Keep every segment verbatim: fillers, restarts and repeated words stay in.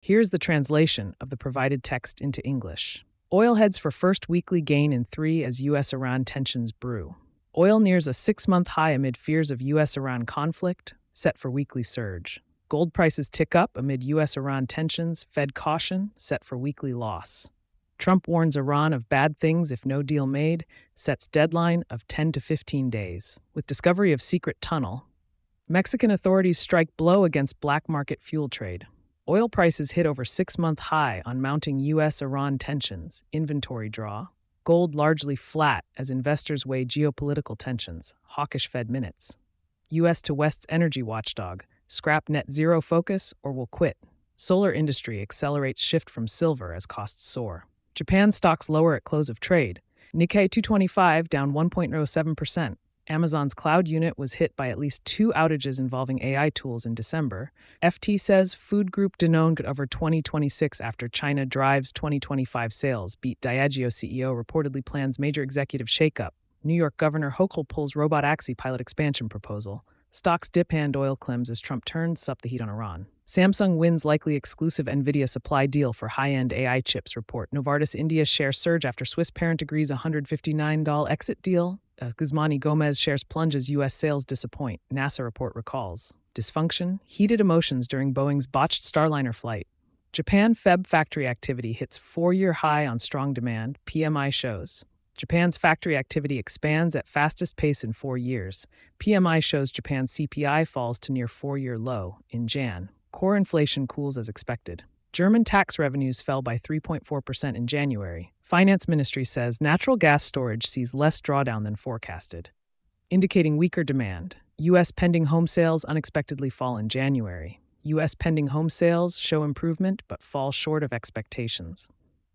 Here's the translation of the provided text into English. Oil heads for first weekly gain in three as U S Iran tensions brew. Oil nears a six-month high amid fears of U S Iran conflict, set for weekly surge. Gold prices tick up amid U S Iran tensions, Fed caution, set for weekly loss. Trump warns Iran of bad things if no deal made, sets deadline of ten to fifteen days. With discovery of secret tunnel, Mexican authorities strike blow against black market fuel trade. Oil prices hit over six-month high on mounting U S Iran tensions, inventory draw. Gold largely flat as investors weigh geopolitical tensions, hawkish Fed minutes. U S to West's energy watchdog, scrap net zero focus or will quit. Solar industry accelerates shift from silver as costs soar. Japan stocks lower at close of trade. Nikkei two twenty-five down one point zero seven percent. Amazon's cloud unit was hit by at least two outages involving A I tools in December. F T says food group Danone could over twenty twenty-six after China drives twenty twenty-five sales. Beat Diageo C E O reportedly plans major executive shakeup. New York Governor Hochul pulls robot taxi pilot expansion proposal. Stocks dip and oil climbs as Trump turns up the heat on Iran. Samsung wins likely exclusive NVIDIA supply deal for high-end A I chips, report. Novartis India share surge after Swiss parent agrees one hundred fifty-nine dollars exit deal. Uh, Guzmani Gomez shares plunge as U S sales disappoint, NASA report recalls. Dysfunction, heated emotions during Boeing's botched Starliner flight. Japan Feb factory activity hits four-year high on strong demand, P M I shows. Japan's factory activity expands at fastest pace in four years. P M I shows Japan's C P I falls to near four-year low in January. Core inflation cools as expected. German tax revenues fell by three point four percent in January. Finance Ministry says natural gas storage sees less drawdown than forecasted, indicating weaker demand. U S pending home sales unexpectedly fall in January. U S pending home sales show improvement but fall short of expectations.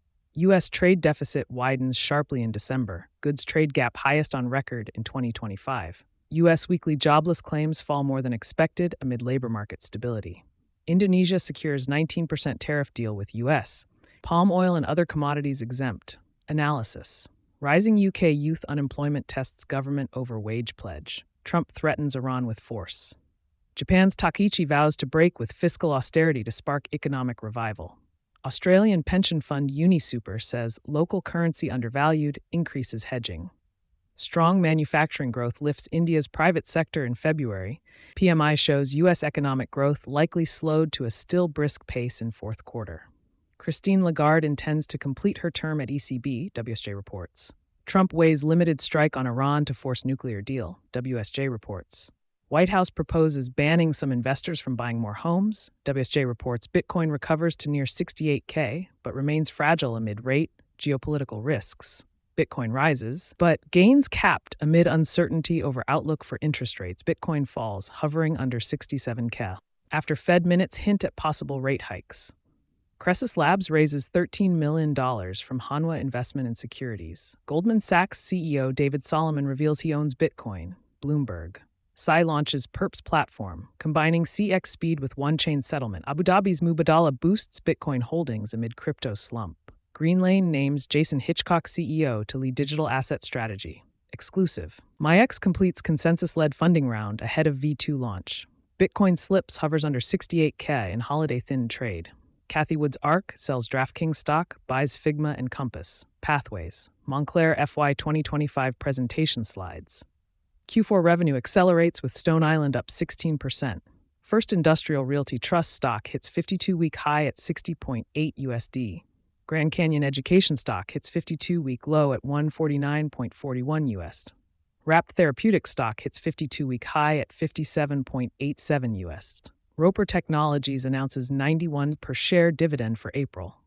U S trade deficit widens sharply in December, goods trade gap highest on record in twenty twenty-five. U S weekly jobless claims fall more than expected amid labor market stability. Indonesia secures nineteen percent tariff deal with U S. Palm oil and other commodities exempt. Analysis. Rising U K youth unemployment tests government over wage pledge. Trump threatens Iran with force. Japan's Takichi vows to break with fiscal austerity to spark economic revival. Australian pension fund UniSuper says local currency undervalued, increases hedging. Strong manufacturing growth lifts India's private sector in February. P M I shows U S economic growth likely slowed to a still brisk pace in fourth quarter. Christine Lagarde intends to complete her term at E C B, W S J reports. Trump weighs limited strike on Iran to force nuclear deal, W S J reports. White House proposes banning some investors from buying more homes, W S J reports. Bitcoin recovers to near sixty-eight K, but remains fragile amid rate, geopolitical risks. Bitcoin rises, but gains capped amid uncertainty over outlook for interest rates. Bitcoin falls, hovering under sixty-seven K. After Fed minutes hint at possible rate hikes. Cressus Labs raises thirteen million dollars from Hanwha Investment and Securities. Goldman Sachs C E O David Solomon reveals he owns Bitcoin. Bloomberg. S I launches Perps platform, combining C X speed with one-chain settlement. Abu Dhabi's Mubadala boosts Bitcoin holdings amid crypto slump. Greenlane names Jason Hitchcock C E O to lead digital asset strategy. Exclusive. MyX completes consensus-led funding round ahead of V two launch. Bitcoin slips, hovers under sixty-eight K in holiday-thin trade. Cathie Wood's ARK sells DraftKings stock, buys Figma and Compass. Pathways. Moncler F Y twenty twenty-five presentation slides. Q four revenue accelerates with Stone Island up sixteen percent. First Industrial Realty Trust stock hits fifty-two-week high at sixty point eight U S D. Grand Canyon Education stock hits fifty-two-week low at one forty-nine point four one U S. Rapt Therapeutics stock hits fifty-two-week high at fifty-seven point eight seven U S. Roper Technologies announces ninety-one per share dividend for April.